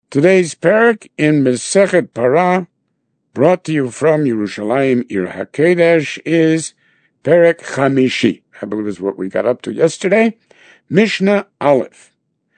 Today's parak in Masechet Parah, brought to you from Yerushalayim, Ir HaKodesh, is Perek Chamishi. I believe is what we got up to yesterday. Mishnah Aleph.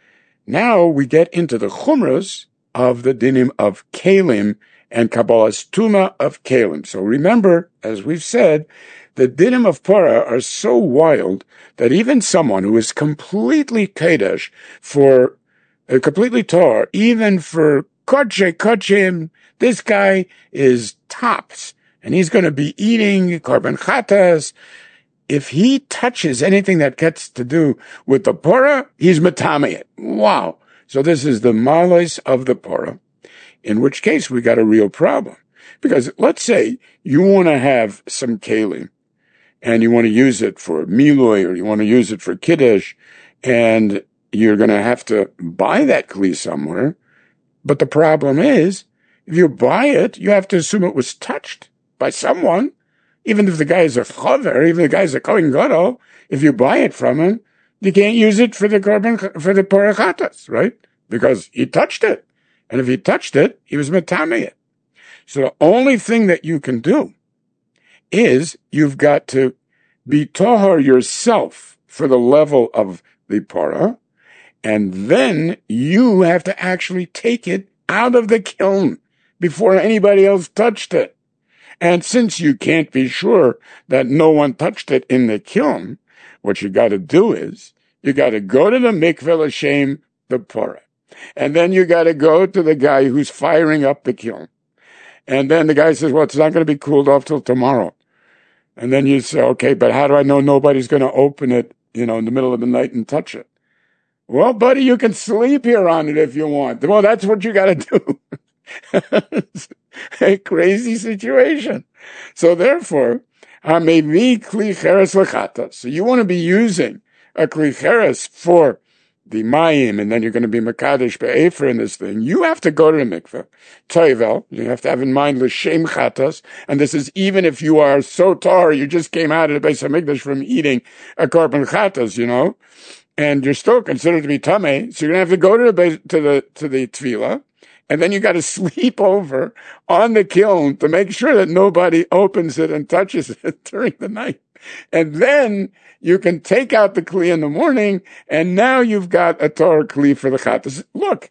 Now we get into the chumras of the dinim of Kalim and Kabbalah's Tuma of Kalim. So remember, as we've said, the dinim of Parah are so wild that even someone who is completely Kodesh for completely Torah, even for Kodshim, this guy is tops, and he's going to be eating Korban Chatas. If he touches anything that gets to do with the Parah, he's Matameh. Wow. So this is the malos of the Parah, in which case we got a real problem. Because let's say you want to have some Kalim, and you want to use it for Miloi, or you want to use it for Kiddush, and you're going to have to buy that Kli somewhere. But the problem is, if you buy it, you have to assume it was touched by someone. Even if the guy is a chaver, even if the guy is a Kohen Gadol, if you buy it from him, you can't use it for the Parah Chatas, right? Because he touched it. And if he touched it, he was metameh it. So the only thing that you can do is you've got to be tahor yourself for the level of the Parah, and then you have to actually take it out of the kiln before anybody else touched it. And since you can't be sure that no one touched it in the kiln, what you got to do is you got to go to the mikveh l'shem the Parah. And then you got to go to the guy who's firing up the kiln. And then the guy says, well, it's not going to be cooled off till tomorrow. And then you say, okay, but how do I know nobody's going to open it, in the middle of the night and touch it? Well, buddy, you can sleep here on it if you want. Well, that's what you got to do. It's a crazy situation. So therefore, maybe kli cheres lechata. So you want to be using a kli cheres for the mayim, and then you're going to be mekadesh be'efer in this thing. You have to go to the mikveh. Toivel, you have to have in mind l'shem chatas, and this is even if you are so tar, you just came out of the Beis HaMikdash from eating a korban chatas, and you're still considered to be tameh, so you're going to have to go to the tefillah, and then you got to sleep over on the kiln to make sure that nobody opens it and touches it during the night. And then you can take out the kli in the morning, and now you've got a Torah kli for the chatas. Look,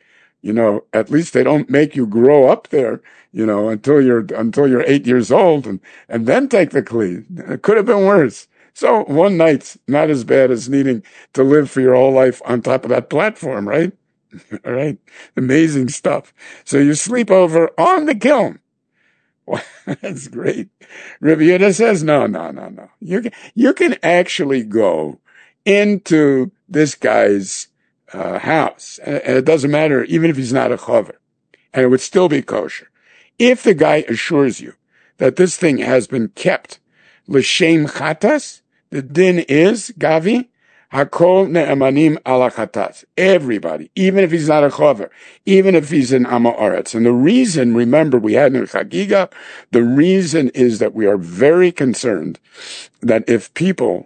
at least they don't make you grow up there, until you're 8 years old, and then take the kli. It could have been worse. So one night's not as bad as needing to live for your whole life on top of that platform, right? All right. Amazing stuff. So you sleep over on the kiln. Well, that's great. Rabbi Yehuda says, no. You can actually go into this guy's house. And it doesn't matter, even if he's not a chaver. And it would still be kosher. If the guy assures you that this thing has been kept l'shem chatas, the din is, Gavi, hakol ne'emanim ala chatas. Everybody, even if he's not a chaver, even if he's an Am Haaretz. And the reason, remember, we had in Chagiga, the reason is that we are very concerned that if people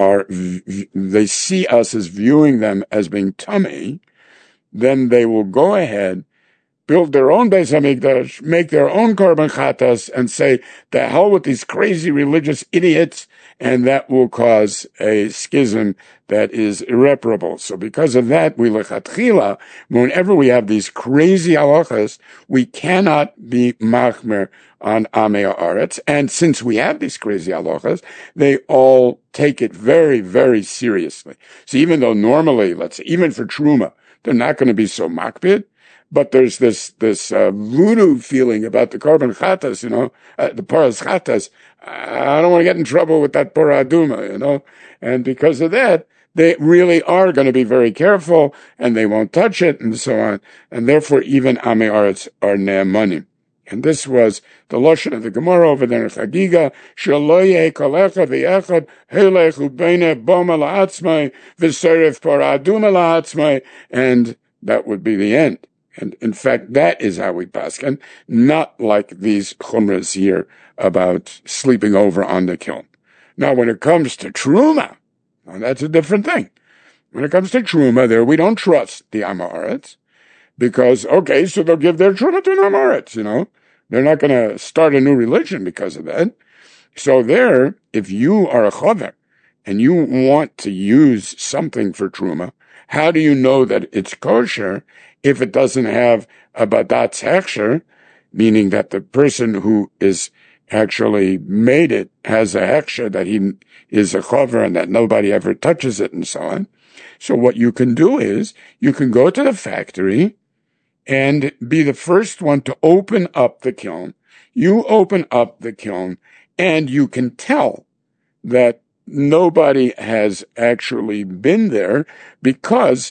they see us as viewing them as being tamei, then they will go ahead, build their own Beis HaMikdash, make their own Korban Chatas, and say, the hell with these crazy religious idiots, and that will cause a schism that is irreparable. So because of that, we lechatchila, whenever we have these crazy halachas, we cannot be machmer on Amei Haaretz. And since we have these crazy halachas, they all take it very, very seriously. So even though normally, let's say, even for Truma, they're not going to be so makbid, but there's this voodoo feeling about the Korban Chatas, the Parah's Chatas. I don't want to get in trouble with that Parah Aduma, and because of that, they really are going to be very careful, and they won't touch it, and so on, and therefore even Amei Haaretz are ne'emanim. And this was the lashon of the Gemara over there in Chagiga, Shelo yeh kolecha v'echad helech ubeine boma la'atzmai v'seref Parah Aduma la'atzmai, and that would be the end. And in fact, that is how we paskin, not like these chumras here about sleeping over on the kiln. Now, when it comes to Truma, that's a different thing. When it comes to Truma, there we don't trust the Am Haaretz. because, okay, so they'll give their truma to Amoritz, They're not going to start a new religion because of that. So there, if you are a chover and you want to use something for truma, how do you know that it's kosher if it doesn't have a badatz hechsher, meaning that the person who is actually made it has a hechsher that he is a chover and that nobody ever touches it and so on? So what you can do is you can go to the factory and be the first one to open up the kiln. You open up the kiln and you can tell that nobody has actually been there, because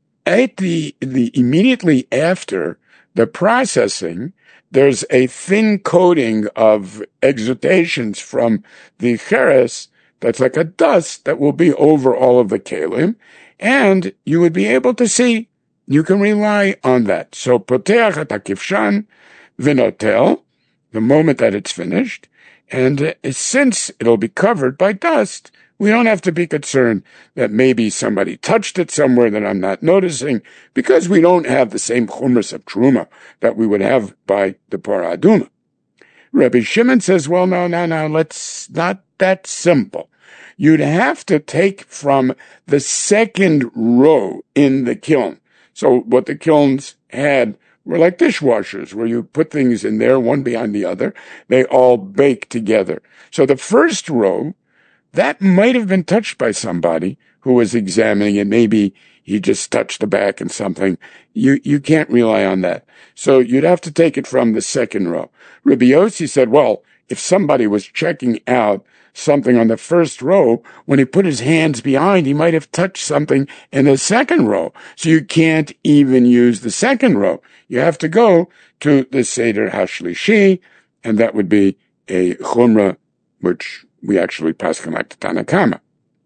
at the immediately after the processing, there's a thin coating of exudations from the cheres that's like a dust that will be over all of the kelim, and you would be able to see. You can rely on that. So poteach et hakifshan v'notel, the moment that it's finished, and since it'll be covered by dust, we don't have to be concerned that maybe somebody touched it somewhere that I'm not noticing, because we don't have the same chumras of truma that we would have by the Parah Aduma. Rabbi Shimon says, well, no, let's not that simple. You'd have to take from the second row in the kiln. So what the kilns had were like dishwashers, where you put things in there, one behind the other. They all bake together. So the first row, that might have been touched by somebody who was examining it. Maybe he just touched the back and something. You can't rely on that. So you'd have to take it from the second row. Rabbi Yossi said, well, if somebody was checking out something on the first row, when he put his hands behind, he might have touched something in the second row. So you can't even use the second row. You have to go to the Seder HaShlishi, and that would be a chumrah, which we actually pass like the Tanna Kama.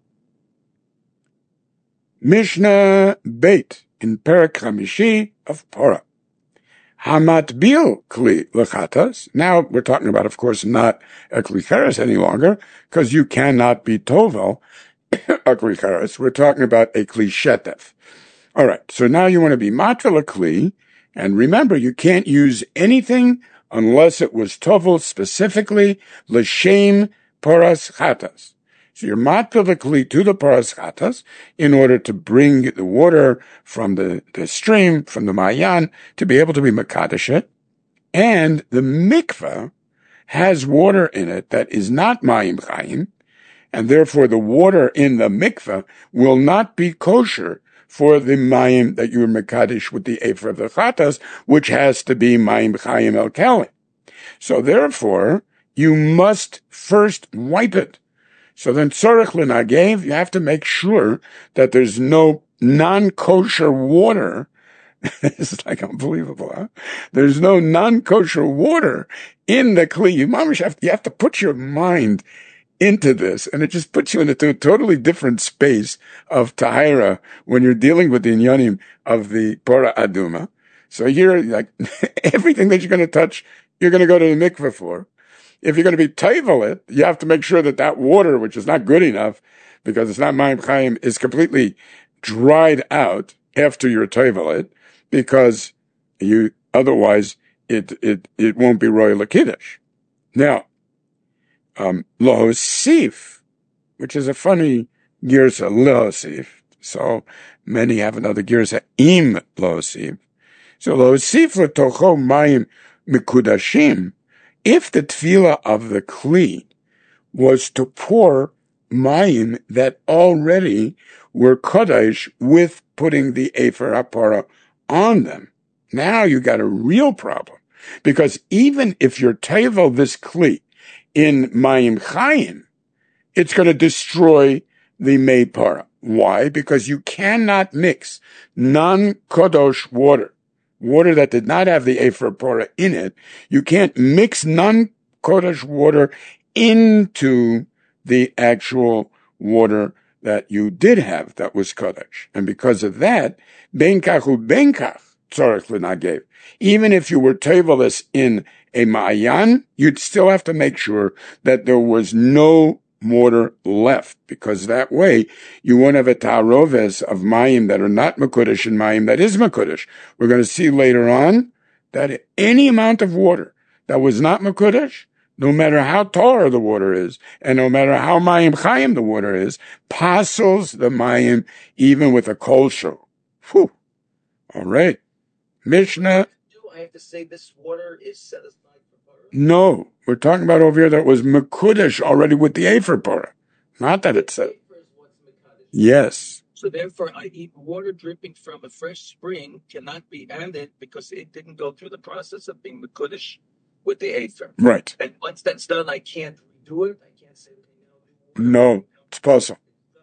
Mishnah Beit in Perek Chamishi of Porah. Hamatbil kli lechatas. Now we're talking about, of course, not a kli cheres any longer, because you cannot be tovel a kli cheres. We're talking about a kli shetef. All right, so now you want to be matvel a kli, and remember, you can't use anything unless it was tovel specifically l'shem poras chatas. So you're matvel the kli to the poras chatas in order to bring the water from the stream, from the Mayan, to be able to be mekadesh it. And the mikveh has water in it that is not mayim chayim, and therefore the water in the mikveh will not be kosher for the mayim that you are mekadesh with the efer of the chatas, which has to be mayim chayim el kelim. So therefore, you must first wipe it. So then tzorich l'nagev, you have to make sure that there's no non-kosher water. This is like unbelievable, huh? There's no non-kosher water in the kli. You have to put your mind into this, and it just puts you into a totally different space of tahira when you're dealing with the inyanim of the Parah Aduma. So here, like, everything that you're going to touch, you're going to go to the mikveh for. If you're going to be taivel it, you have to make sure that that water, which is not good enough, because it's not mayim chayim, is completely dried out after you're taivel it, because otherwise it won't be royal kiddush. Now, lohosif, which is a funny girsa, lohosif. So many have another girsa, im lohosif. So lohosif letocho mayim mikudashim. If the tefillah of the kli was to pour mayim that already were kodesh with putting the efer hapara on them, now you got a real problem. Because even if you're tevel this kli in mayim chayim, it's going to destroy the mei para. Why? Because you cannot mix non-kodosh water that did not have the efer pora in it. You can't mix non-kodesh water into the actual water that you did have that was kodesh. And because of that, benkach u benkach tzorech l'nagev. Even if you were tevelis in a ma'ayan, you'd still have to make sure that there was no water left, because that way you won't have a ta'aroves of mayim that are not mekudesh and mayim that is mekudesh. We're going to see later on that any amount of water that was not mekudesh, no matter how tar the water is, and no matter how mayim chayim the water is, passes the mayim even with a kol show. Whew. All right. Mishnah. Do I have to say this water is set aside for parah? No, we're talking about over here that was mekudesh already with the afer parah. Not that it said. Yes. So therefore, I eat water dripping from a fresh spring cannot be added because it didn't go through the process of being mekudesh with the afer. Right. And once that's done, I can't redo it. I can't say, no, it's possible.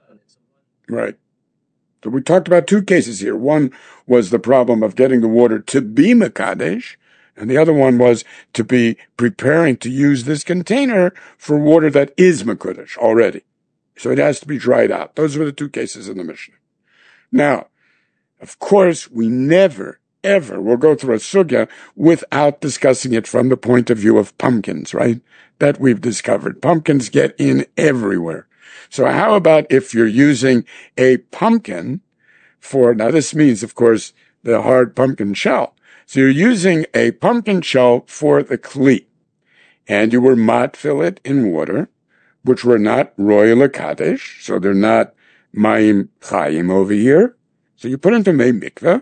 Right. So we talked about two cases here. One was the problem of getting the water to be mekadesh, and the other one was to be preparing to use this container for water that is mekudesh already. So it has to be dried out. Those were the two cases in the Mishnah. Now, of course, we never, ever will go through a sugya without discussing it from the point of view of pumpkins, right? That we've discovered. Pumpkins get in everywhere. So how about if you're using a pumpkin for, now this means, of course, the hard pumpkin shell. So you're using a pumpkin shell for the kli, and you were matfil it in water, which were not royal kadesh, so they're not mayim chayim over here. So you put into mei mikveh,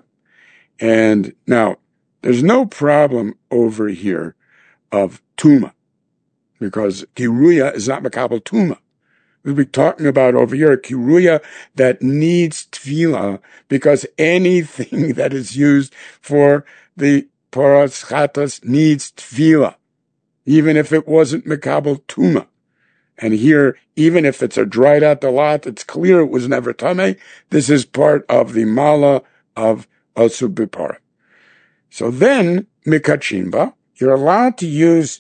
and now there's no problem over here of tuma, because kiruya is not makabel tuma. We'll be talking about over here a kiruya that needs tefillah, because anything that is used for the paras chatas needs tefillah, even if it wasn't makabel tuma. And here, even if it's a dried out lot, it's clear it was never tameh. This is part of the mala of asub b'parah. So then, mikachimba, you're allowed to use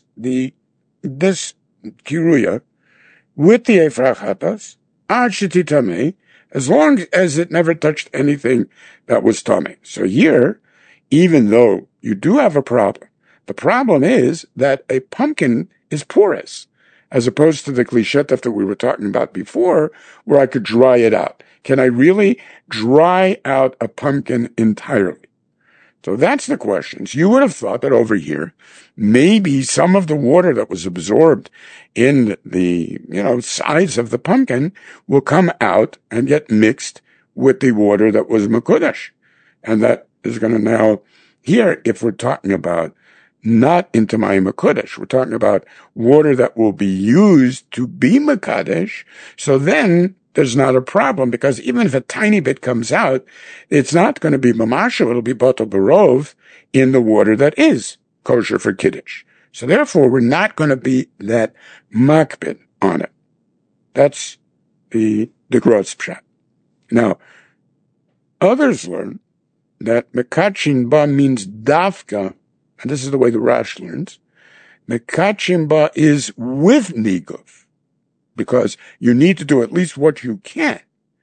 this kiruya with the efrach hatas, ad shetitameh, as long as it never touched anything that was tameh. So here, even though you do have a problem, the problem is that a pumpkin is porous, as opposed to the klishetef that we were talking about before, where I could dry it out. Can I really dry out a pumpkin entirely? So that's the questions. You would have thought that over here, maybe some of the water that was absorbed in the, sides of the pumpkin will come out and get mixed with the water that was mekudesh. And that is going to now, here, if we're talking about not into mayim mekudesh, we're talking about water that will be used to be mekadesh, so then there's not a problem, because even if a tiny bit comes out, it's not going to be mamashu, it'll be batal barov in the water that is kosher for kiddush. So therefore, we're not going to be that makbid on it. That's the gross pshat. Now, others learn that mekachin ba means dafka, and this is the way the Rash learns. Mekachin ba is with niguv, because you need to do at least what you can.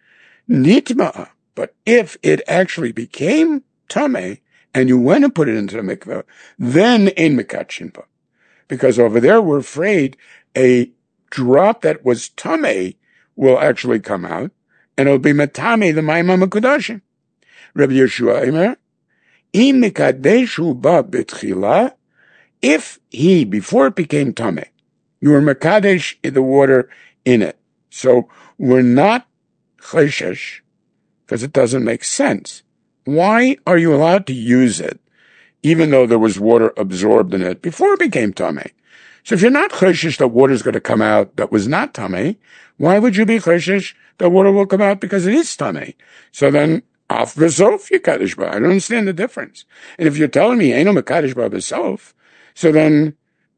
Nitma'a, but if it actually became tameh, and you went and put it into the mikveh, then in mekachin ba. Because over there we're afraid a drop that was tameh will actually come out, and it'll be matame the mayim hamekudashim. Rabbi Yeshua Eimer, im mikadeshu ba betchila, if he, before it became tameh, you were mekadesh in the water in it. So we're not cheshesh, because it doesn't make sense. Why are you allowed to use it, even though there was water absorbed in it before it became tameh? So if you're not cheshesh that water's going to come out that was not tameh, why would you be cheshesh that water will come out because it is tameh? So then, af v'sof yekadesh ba. I don't understand the difference. And if you're telling me ain't no mekadesh ba v'sof, so then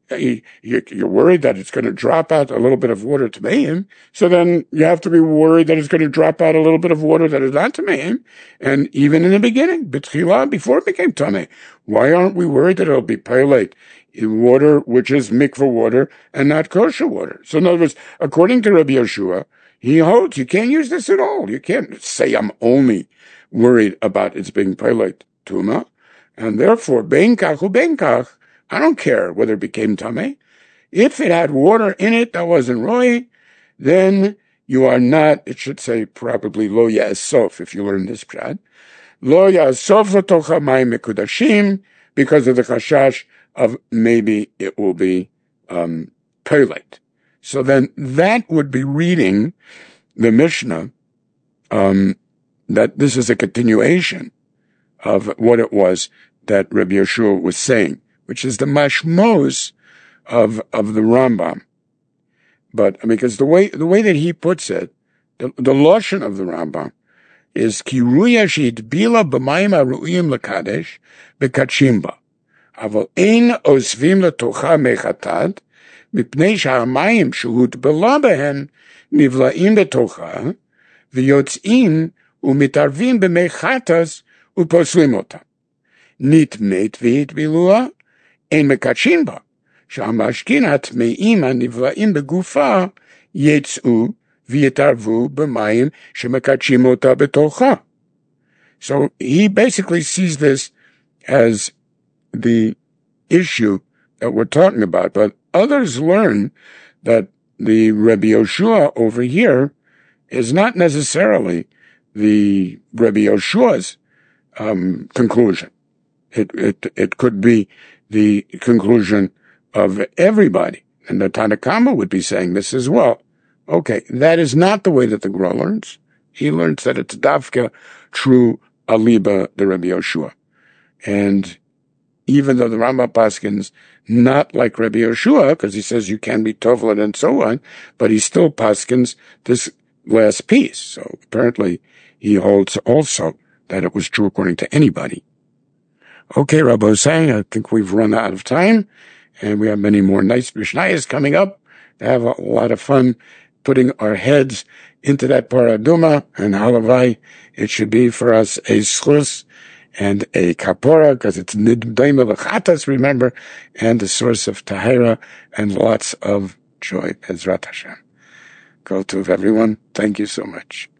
you're worried that it's going to drop out a little bit of water to Meim, so then you have to be worried that it's going to drop out a little bit of water that is not to Meim, and even in the beginning, B'tchila, before it became Tameh, why aren't we worried that it'll be Pelate, water which is mikvah water and not kosher water? So in other words, according to Rabbi Yeshua, he holds you can't use this at all. You can't say I'm only worried about its being Pelate Tuma, and therefore, Benkach u Benkach, I don't care whether it became tameh. If it had water in it that wasn't roy, then you are not, it should say probably lo ya'asof if you learn this pshat, lo ya'asof l'tocha mayim mekudashim, because of the chashash of maybe it will be peled. So then that would be reading the Mishnah, that this is a continuation of what it was that Rabbi Yeshua was saying, which is the mashmos of the Rambam. But because the way that he puts it, the lashon of the Rambam is kiruya sheitbila b'mayim haru'im lekadesh bekachimba, aval ein osvim letocha mechatat mipnei shehamayim shehutbila behen nivla'im betocha v'yotzim umitarvim b'mechatas uposlim otam. Nitmet v'hitbilua ein mekachimba. שהמשכין הטמאים הנבלעים בגופה יצאו ויתערבו במים שמקדשים אותה בתוכה. So he basically sees this as the issue that we're talking about, but others learn that the Rabbi Yoshua over here is not necessarily the Rabbi Yoshua's conclusion. It could be the conclusion of everybody. And the Tanakama would be saying this as well. Okay, that is not the way that the Gra learns. He learns that it's Dafka true Aliba the Rabbi Yoshua. And even though the Rambam paskins not like Rabbi Yoshua, because he says you can be Tovlad and so on, but he still paskins this last piece. So apparently he holds also that it was true according to anybody. Okay, Rabbi Hussein, I think we've run out of time. And we have many more nice Mishnayos coming up. To have a lot of fun putting our heads into that paraduma, and halavai, it should be for us a schus and a kapora, because it's niddaim v'chatas, remember, and a source of tahira and lots of joy. Ezrat Hashem. Go to everyone. Thank you so much.